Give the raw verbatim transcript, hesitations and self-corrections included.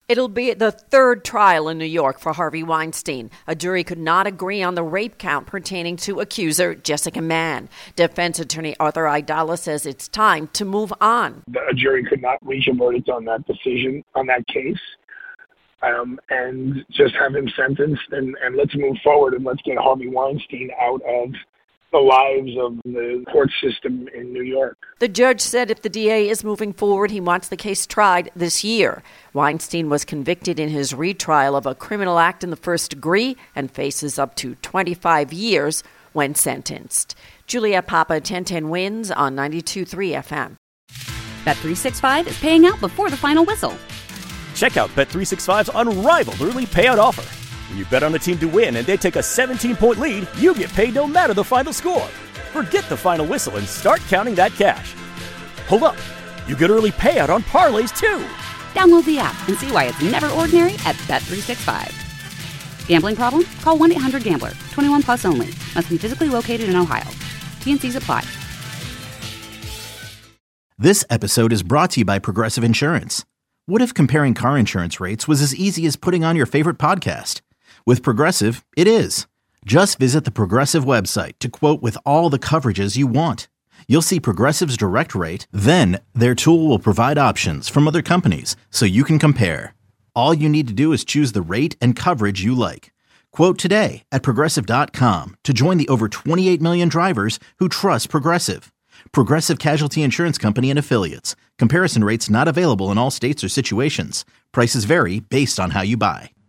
It'll be the third trial in New York for Harvey Weinstein. A jury could not agree on the rape count pertaining to accuser Jessica Mann. Defense attorney Arthur Aidala says it's time to move on. A jury could not reach a verdict on that decision, on that case, um, and just have him sentenced, and, and let's move forward and let's get Harvey Weinstein out of the lives of the court system in New York. The judge said if the D A is moving forward, he wants the case tried this year. Weinstein was convicted in his retrial of a criminal act in the first degree and faces up to twenty-five years when sentenced. Julia Papa, ten ten Wins on ninety-two point three F M. Bet three sixty-five is paying out before the final whistle. Check out Bet three sixty-five's unrivaled early payout offer. When you bet on a team to win and they take a seventeen-point lead, you get paid no matter the final score. Forget the final whistle and start counting that cash. Hold up. You get early payout on parlays, too. Download the app and see why it's never ordinary at Bet three sixty-five. Gambling problem? Call one eight hundred gambler. twenty-one plus only. Must be physically located in Ohio. T and C's apply. This episode is brought to you by Progressive Insurance. What if comparing car insurance rates was as easy as putting on your favorite podcast? With Progressive, it is. Just visit the Progressive website to quote with all the coverages you want. You'll see Progressive's direct rate, then their tool will provide options from other companies so you can compare. All you need to do is choose the rate and coverage you like. Quote today at Progressive dot com to join the over twenty-eight million drivers who trust Progressive. Progressive Casualty Insurance Company and Affiliates. Comparison rates not available in all states or situations. Prices vary based on how you buy.